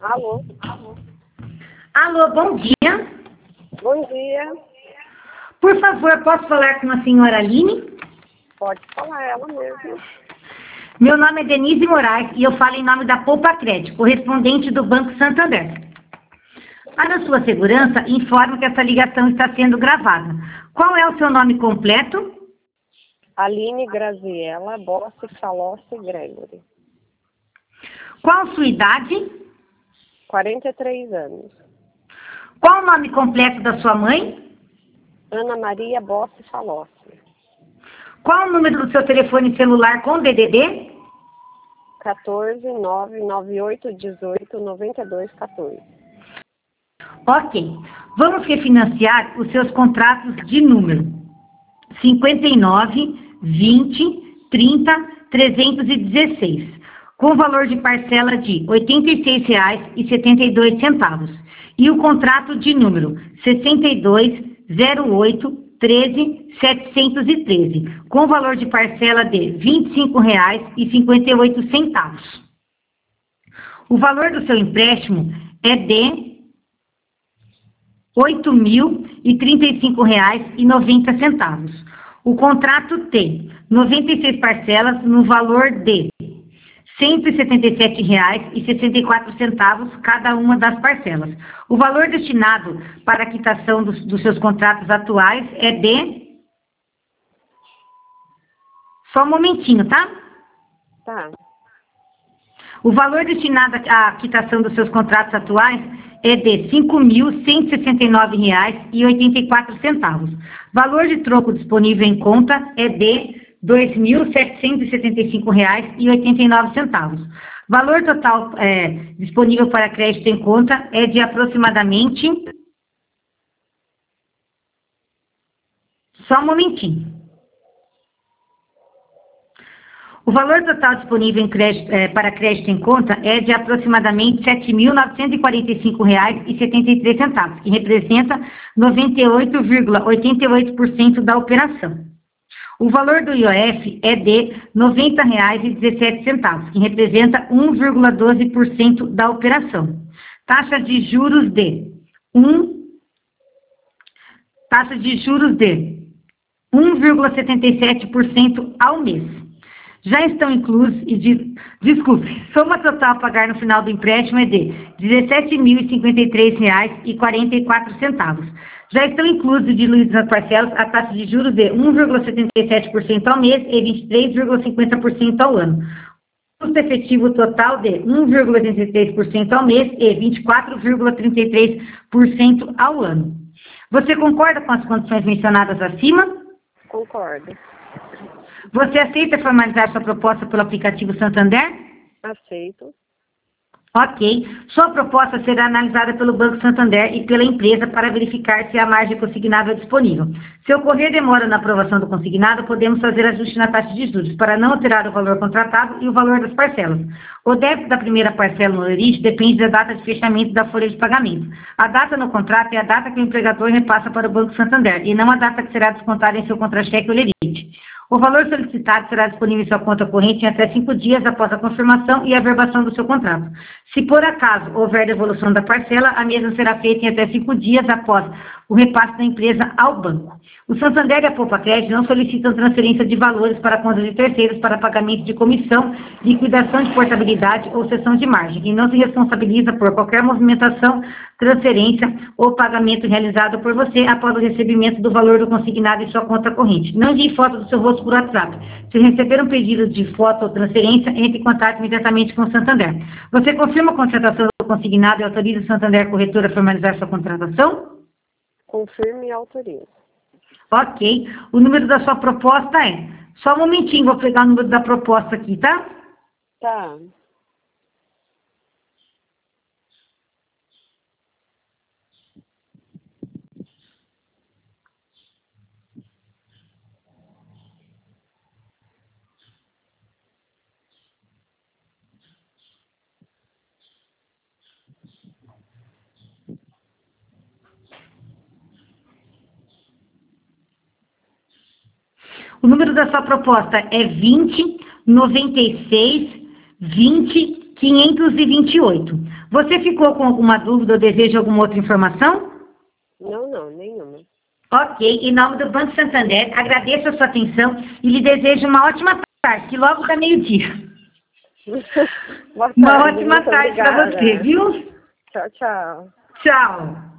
Alô? Alô, bom dia. Bom dia. Por favor, posso falar com a senhora Aline? Pode falar, ela mesma. Meu nome é Denise Moraes e eu falo em nome da Poupa Crédito, correspondente do Banco Santander. Para sua segurança, informo que essa ligação está sendo gravada. Qual é o seu nome completo? Aline Graziella Bossi Falossi Gregory. Qual a sua idade? 43 anos. Qual o nome completo da sua mãe? Ana Maria Bossi Falossi. Qual o número do seu telefone celular com DDD? 14 998 18 92 14. Ok. Vamos refinanciar os seus contratos de número 59, 20, 30, 316, com valor de parcela de R$ 86,72. E o contrato de número 62, 08, 13, 713, com valor de parcela de R$ 25,58. O valor do seu empréstimo é de R$ 8.035,90. O contrato tem 96 parcelas no valor de R$ 177,64 cada uma das parcelas. O valor destinado para a quitação dos seus contratos atuais é de... Só um momentinho, tá? Tá. O valor destinado à quitação dos seus contratos atuais é de R$ 5.169,84. Valor de troco disponível em conta é de R$ 2.775,89. Valor total disponível para crédito em conta é de aproximadamente... Só um momentinho. O valor total disponível em crédito, para crédito em conta é de aproximadamente R$ 7.945,73, que representa 98,88% da operação. O valor do IOF é de R$ 90,17, que representa 1,12% da operação. Taxa de juros de 1,77% ao mês. Já estão inclusos, soma total a pagar no final do empréstimo é de R$ 17.053,44. Já estão inclusos e diluídos nas parcelas a taxa de juros de 1,77% ao mês e 23,50% ao ano. O custo efetivo total de 1,83% ao mês e 24,33% ao ano. Você concorda com as condições mencionadas acima? Concordo. Você aceita formalizar sua proposta pelo aplicativo Santander? Aceito. Ok. Sua proposta será analisada pelo Banco Santander e pela empresa para verificar se a margem consignada é disponível. Se ocorrer demora na aprovação do consignado, podemos fazer ajuste na taxa de juros para não alterar o valor contratado e o valor das parcelas. O débito da primeira parcela no origem depende da data de fechamento da folha de pagamento. A data no contrato é a data que o empregador repassa para o Banco Santander e não a data que será descontada em seu contra-cheque ou lerite. O valor solicitado será disponível em sua conta corrente em até 5 dias após a confirmação e averbação do seu contrato. Se por acaso houver devolução da parcela, a mesma será feita em até 5 dias após o repasse da empresa ao banco. O Santander e a Poupa Crédito não solicitam transferência de valores para contas de terceiros para pagamento de comissão, liquidação de portabilidade ou cessão de margem e não se responsabiliza por qualquer movimentação, transferência ou pagamento realizado por você após o recebimento do valor do consignado em sua conta corrente. Não envie foto do seu rosto por WhatsApp. Se receber um pedido de foto ou transferência, entre em contato imediatamente com o Santander. Você confirma a contratação do consignado e autoriza o Santander Corretora a formalizar sua contratação? Confirme e autorizo. Ok. O número da sua proposta é... Só um momentinho, vou pegar o número da proposta aqui, tá? Tá. O número da sua proposta é 20 96 20 528. Você ficou com alguma dúvida ou deseja alguma outra informação? Não, nenhuma. Ok, em nome do Banco Santander, agradeço a sua atenção e lhe desejo uma ótima tarde, que logo dá meio-dia. Boa tarde, Uma ótima muito tarde para obrigada. você, viu? Tchau, tchau. Tchau.